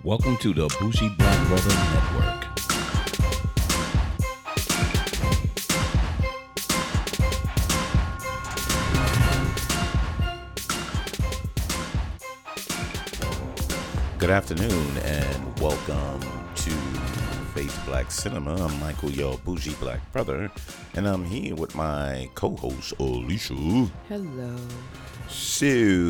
Welcome to the Bougie Black Brother Network. Good afternoon and welcome to Faith Black Cinema. I'm Michael, your Bougie Black Brother, and I'm here with my co-host, Alicia. Hello. So,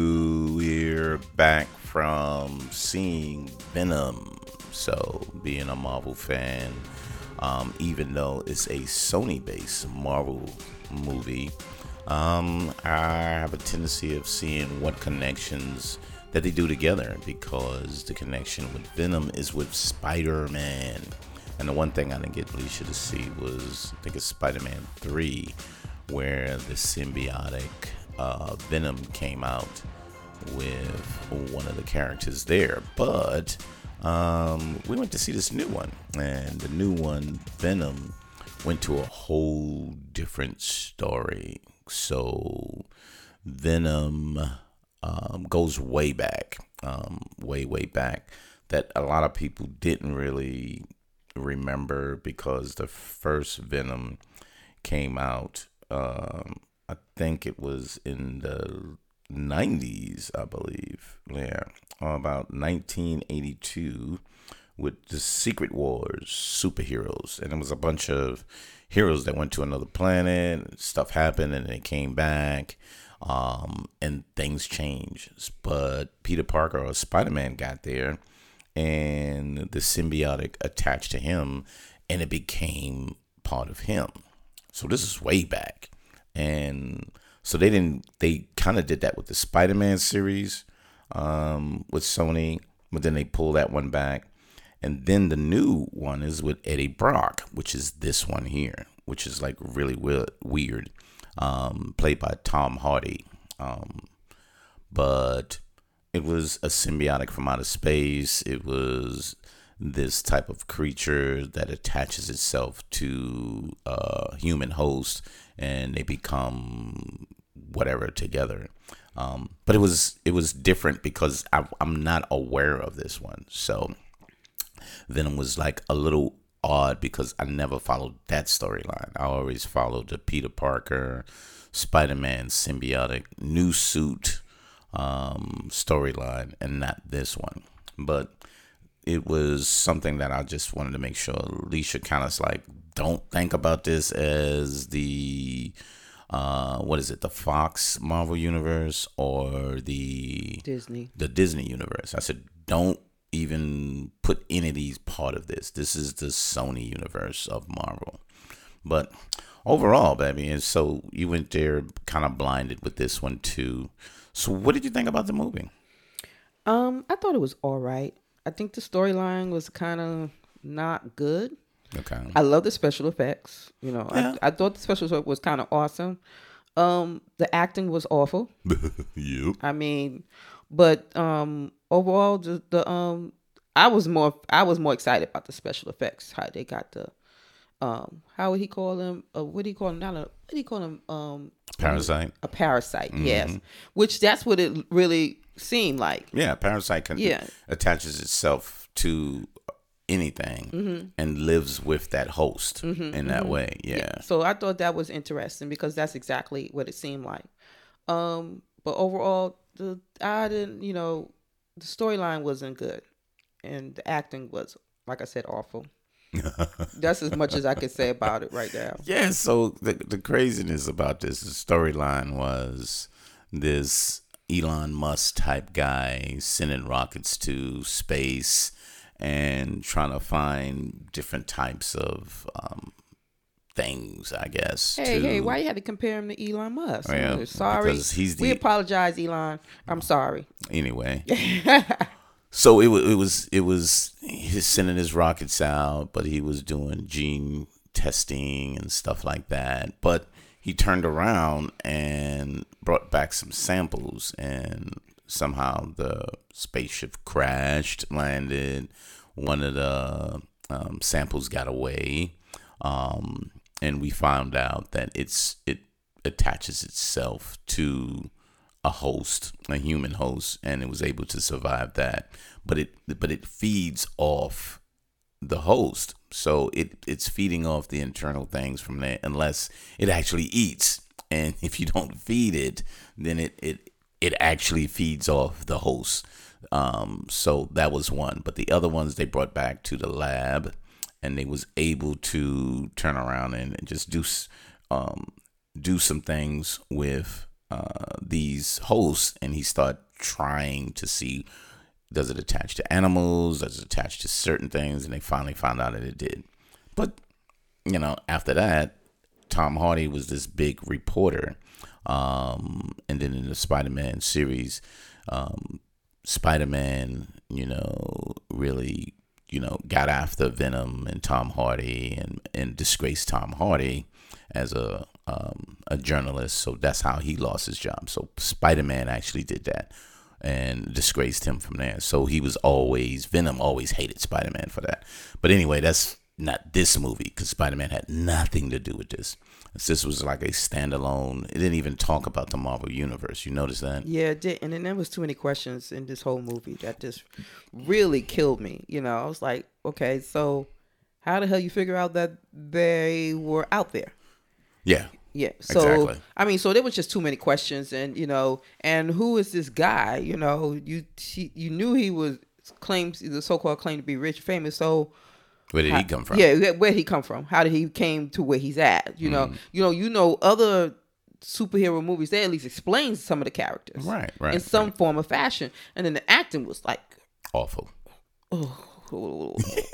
we're back from seeing Venom. So, being a Marvel fan, even though it's a Sony-based Marvel movie, I have a tendency of seeing what connections that they do together, because the connection with Venom is with Spider-Man. And the one thing I didn't get Alicia to see was, I think it's Spider-Man 3, where the symbiotic Venom came out with one of the characters there. But we went to see this new one, and the new one, Venom, went to a whole different story. So Venom goes way back, way back, that a lot of people didn't really remember, because the first Venom came out, I think it was in the 90s, I believe, about 1982, with the Secret Wars superheroes, and it was a bunch of heroes that went to another planet, stuff happened, and they came back. And things changed, but Peter Parker, or Spider-Man, got there, and the symbiotic attached to him, and it became part of him. So this is way back, and so they kind of did that with the Spider-Man series, with Sony, but then they pulled that one back, and then the new one is with Eddie Brock, which is this one here, which is like really weird. Played by Tom Hardy. But it was a symbiotic from outer space. It was this type of creature that attaches itself to a human host, and they become whatever together. But it was different, because I'm not aware of this one. So Venom was like a little odd, because I never followed that storyline. I always followed the Peter Parker, Spider-Man symbiotic new suit storyline, and not this one. But it was something that I just wanted to make sure Alicia kind of like, don't think about this as the the Fox Marvel universe or the Disney universe. I said, don't even put any of these part of this. This is the Sony universe of Marvel. But overall, baby, and so you went there kind of blinded with this one too. So what did you think about the movie? I thought it was all right. I think the storyline was kind of not good. Okay. I love the special effects. Yeah. I thought the special effects was kind of awesome. The acting was awful. Yep. I mean, but overall, I was more excited about the special effects. How they got the how would he call them? What do you call them? What do you call them? Parasite. A parasite, Mm-hmm. yes. Which that's what it really seemed like. Yeah, parasite attaches itself to anything and lives with that host in that way. Yeah. So I thought that was interesting, because that's exactly what it seemed like. But overall, the storyline wasn't good, and the acting was, like I said, awful. That's as much as I could say about it right now. Yeah, so the craziness about this storyline was this Elon Musk type guy sending rockets to space and trying to find different types of things, I guess. Hey, why you had to compare him to Elon Musk? Yeah, sorry. because we apologize, Elon. I'm sorry. Anyway. So it was he's sending his rockets out, but he was doing gene testing and stuff like that. But he turned around and brought back some samples, and somehow the spaceship crashed, landed. One of the samples got away, and we found out that it attaches itself to a host, a human host, and it was able to survive that. But it feeds off the host, so it's feeding off the internal things from there, unless it actually eats. And if you don't feed it, then it actually feeds off the host. So that was one. But the other ones they brought back to the lab, and they was able to turn around and just do some things with these hosts, and he started trying to see, does it attach to animals, does it attach to certain things, and they finally found out that it did. But after that, Tom Hardy was this big reporter, and then in the Spider-Man series, Spider-Man really got after Venom and Tom Hardy, and disgraced Tom Hardy as a journalist. So that's how he lost his job. So Spider-Man actually did that and disgraced him from there. So Venom always hated Spider-Man for that. But anyway, that's not this movie, because Spider-Man had nothing to do with this. This was like a standalone. It didn't even talk about the Marvel Universe. You notice that? Yeah, it did. And then there was too many questions in this whole movie that just really killed me. I was like, okay, so how the hell you figure out that they were out there? Yeah. Yeah. So exactly. I mean, so there was just too many questions, and and who is this guy? You knew he was the so-called claim to be rich, famous. So where did he come from? Yeah, where did he come from? How did he came to where he's at? Other superhero movies, they at least explain some of the characters, right, in some form of fashion, and then the acting was like awful. Oh.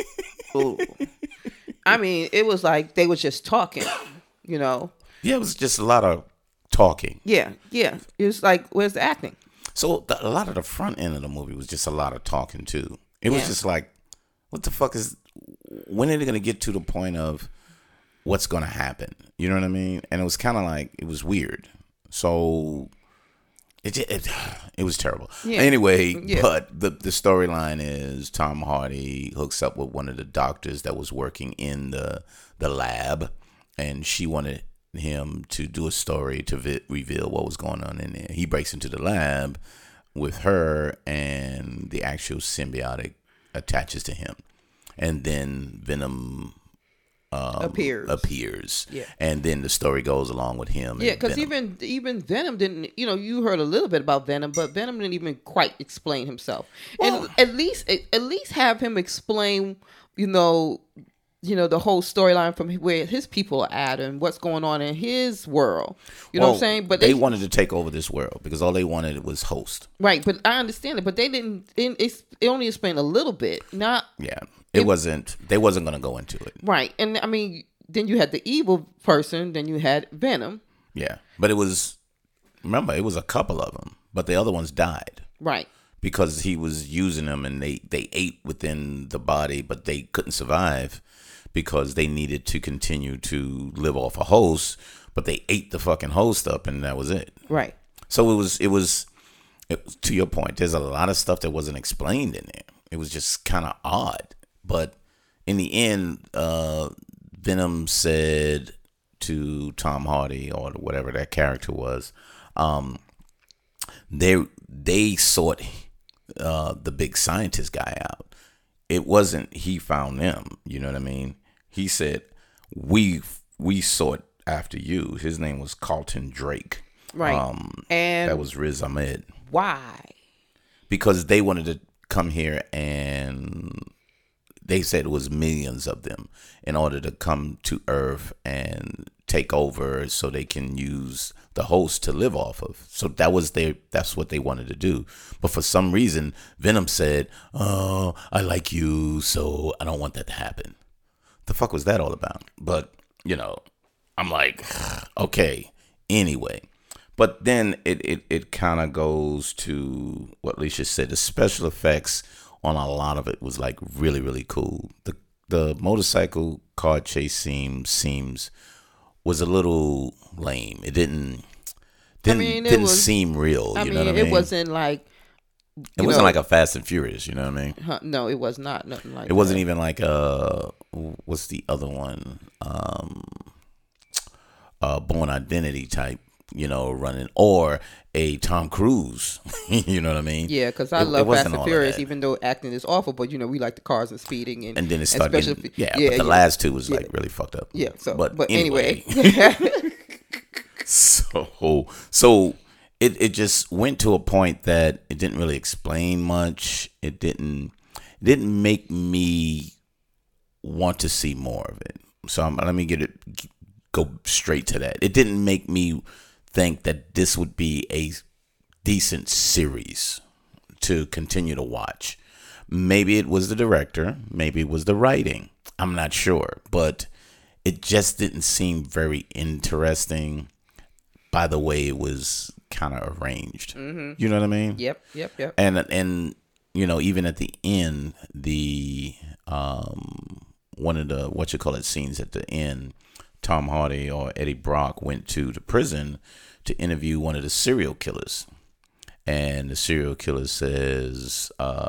I mean, it was like they were just talking, Yeah, it was just a lot of talking. Yeah. It was like, where's the acting? So a lot of the front end of the movie was just a lot of talking too. It was just like, what the fuck when are they going to get to the point of what's going to happen? You know what I mean? And it was kind of like, it was weird. So it was terrible. Yeah. Anyway, but the storyline is Tom Hardy hooks up with one of the doctors that was working in the lab, and she wanted him to do a story to reveal what was going on in there. He breaks into the lab with her, and the actual symbiotic attaches to him, and then Venom appears. Yeah. And then the story goes along with him. Yeah, because even Venom didn't, you heard a little bit about Venom, but Venom didn't even quite explain himself. Well, and at least have him explain, the whole storyline from where his people are at and what's going on in his world. You know what I'm saying? But they wanted to take over this world because all they wanted was host. Right, but I understand it. But they didn't. It only explained a little bit. Not. Yeah, it wasn't. They wasn't going to go into it. Right, and I mean, then you had the evil person. Then you had Venom. Yeah, but it was. Remember, it was a couple of them, but the other ones died. Right. Because he was using them, and they ate within the body, but they couldn't survive. Because they needed to continue to live off a host, but they ate the fucking host up, and that was it. Right. So it was to your point. There's a lot of stuff that wasn't explained in there. It was just kind of odd. But in the end, Venom said to Tom Hardy or whatever that character was, they sought the big scientist guy out. It wasn't he found them. You know what I mean? He said, we sought after you. His name was Carlton Drake. Right. And that was Riz Ahmed. Why? Because they wanted to come here, and they said it was millions of them in order to come to Earth and take over so they can use the host to live off of. So that's what they wanted to do. But for some reason, Venom said, "Oh, I like you, so I don't want that to happen." The fuck was that all about? But, I'm like, okay, anyway. But then it kind of goes to what Alicia said. The special effects on a lot of it was like really, really cool. The motorcycle car chase seems was a little lame. It didn't seem real. You know what I mean? It wasn't like it wasn't like a Fast and Furious. You know what I mean? No, it was not. Nothing like. It wasn't even like what's the other one? Born Identity type running, or a Tom Cruise. You know what I mean? Yeah, because I It love Fast wasn't and all of Furious, that. even though acting is awful. But we like the cars and speeding And then it and started special. getting, Yeah, but the yeah, last two was yeah. like really fucked up. Yeah. So, but but anyway. So it just went to a point that it didn't really explain much. It didn't make me want to see more of it. So let me go straight to that. It didn't make me think that this would be a decent series to continue to watch. Maybe it was the director, maybe it was the writing. I'm not sure, but it just didn't seem very interesting by the way it was kind of arranged. Mm-hmm. You know what I mean? Yep. And even at the end, the one of the scenes at the end, Tom Hardy or Eddie Brock went to the prison to interview one of the serial killers, and the serial killer says,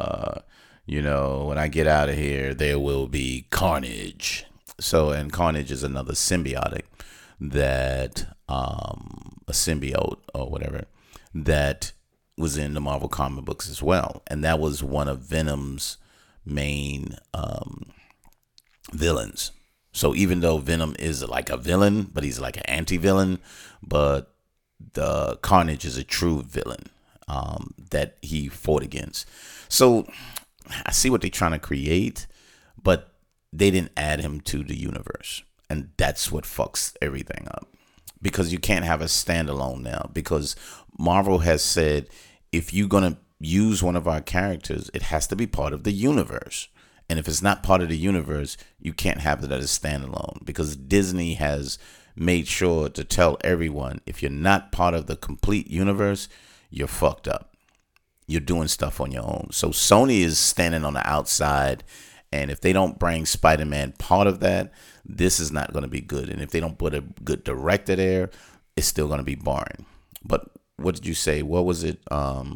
when I get out of here, there will be carnage. So, and carnage is another symbiotic that a symbiote or whatever that was in the Marvel comic books as well, and that was one of Venom's main villains. So even though Venom is like a villain, but he's like an anti-villain, but the Carnage is a true villain that he fought against. So I see what they're trying to create, but they didn't add him to the universe, and that's what fucks everything up. Because you can't have a standalone now, because Marvel has said if you're gonna use one of our characters, it has to be part of the universe. And if it's not part of the universe, you can't have it as a standalone, because Disney has made sure to tell everyone, if you're not part of the complete universe, you're fucked up. You're doing stuff on your own. So Sony is standing on the outside, and if they don't bring Spider-Man part of that, this is not going to be good. And if they don't put a good director there, it's still going to be boring. But what did you say? What was it?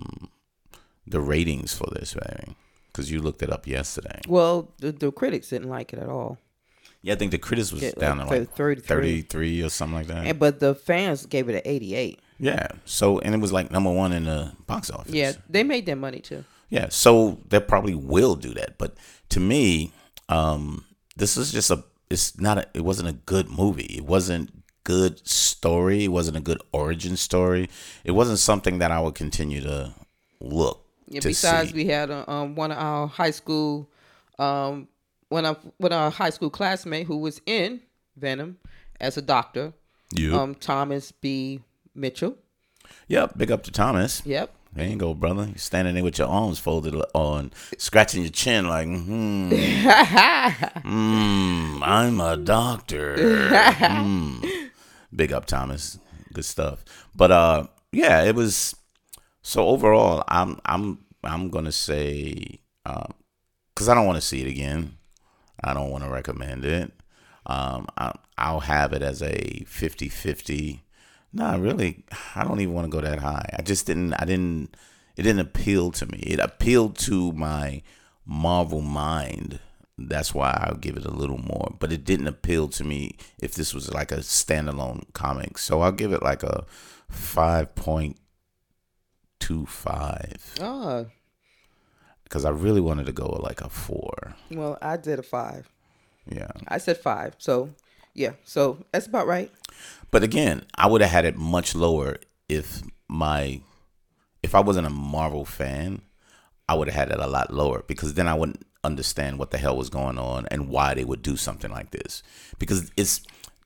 The ratings for this, baby? Because you looked it up yesterday. Well, the critics didn't like it at all. Yeah, I think the critics was down to like 33 or something like that. But the fans gave it an 88. Yeah. So, and it was like number one in the box office. Yeah, they made their money too. Yeah, so they probably will do that. But to me, this is just it wasn't a good movie. It wasn't good story. It wasn't a good origin story. It wasn't something that I would continue to look. Yeah. Besides, we had one of our high school, one of our high school classmate who was in Venom as a doctor. Yep. Thomas B. Mitchell. Yep. Big up to Thomas. Yep. There you go, brother. You're standing there with your arms folded on, scratching your chin like, I'm a doctor. Big up, Thomas. Good stuff. But yeah, it was. So overall, I'm gonna say, because I don't want to see it again. I don't want to recommend it. I'll have it as a 50-50. No, really, I don't even want to go that high. It didn't appeal to me. It appealed to my Marvel mind. That's why I'll give it a little more. But it didn't appeal to me if this was like a standalone comic. So I'll give it like a 5.25. Oh. Because I really wanted to go like a 4. Well, I did a 5. Yeah. I said 5. So, yeah. So that's about right. But again, I would have had it much lower if I wasn't a Marvel fan. I would have had it a lot lower, because then I wouldn't understand what the hell was going on and why they would do something like this, because it's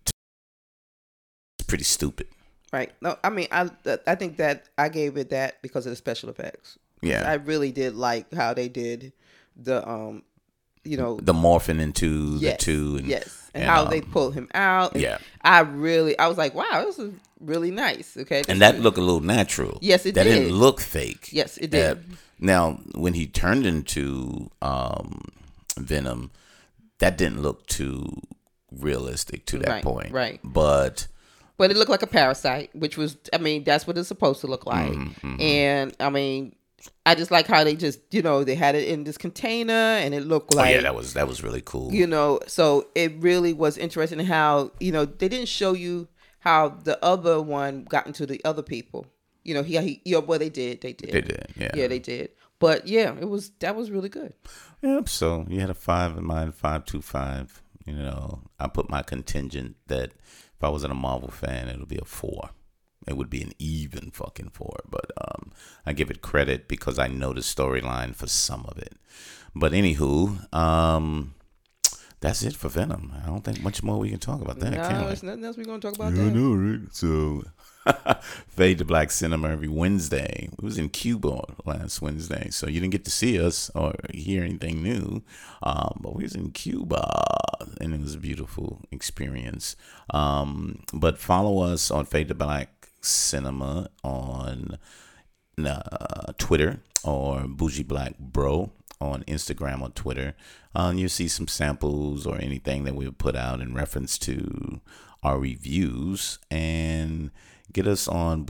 pretty stupid. Right. No, I mean, I think that I gave it that because of the special effects. Yeah. I really did like how they did the the morphing into the two, and how they pulled him out. Yeah. I was like, wow, this is really nice. Okay. And that looked a little natural. Yes, it did. That did. didn't look fake. Yes, it did. Now, when he turned into Venom, that didn't look too realistic to that point. Right. But it looked like a parasite, which was, I mean, that's what it's supposed to look like. Mm-hmm. And I mean, I just like how they just, they had it in this container, and it looked like. Oh yeah, that was really cool. So it really was interesting how, they didn't show you how the other one got into the other people. You know, well, they did. They did, yeah. Yeah, they did. But yeah, that was really good. Yep. So you had a 5 in mind, 525. You know, I put my contingent that if I wasn't a Marvel fan, it'll be a 4. It would be an even fucking 4. But I give it credit because I know the storyline for some of it. But anywho, that's it for Venom. I don't think much more we can talk about that. No, there's nothing else we're gonna talk about. I know, right? So, Fade to Black Cinema every Wednesday. We was in Cuba last Wednesday, so you didn't get to see us or hear anything new. But we was in Cuba, and it was a beautiful experience. But follow us on Fade to Black Cinema on Twitter, or Bougie Black Bro on Instagram or Twitter. You'll see some samples or anything that we've put out in reference to our reviews. And get us on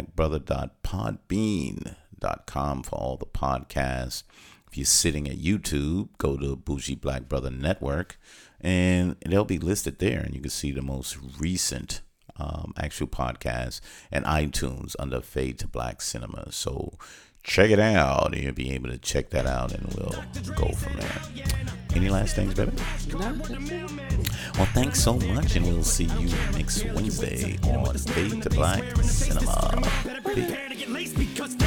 bougieblackbrother.podbean.com for all the podcasts. If you're sitting at YouTube, go to Bougie Black Brother Network, and they'll be listed there, and you can see the most recent actual podcast, and iTunes under Fade to Black Cinema. So check it out. You'll be able to check that out, and we'll go from there. Any last things, baby? No. Well, thanks so much, and we'll see you next Wednesday on Fade to Black Cinema. Peace.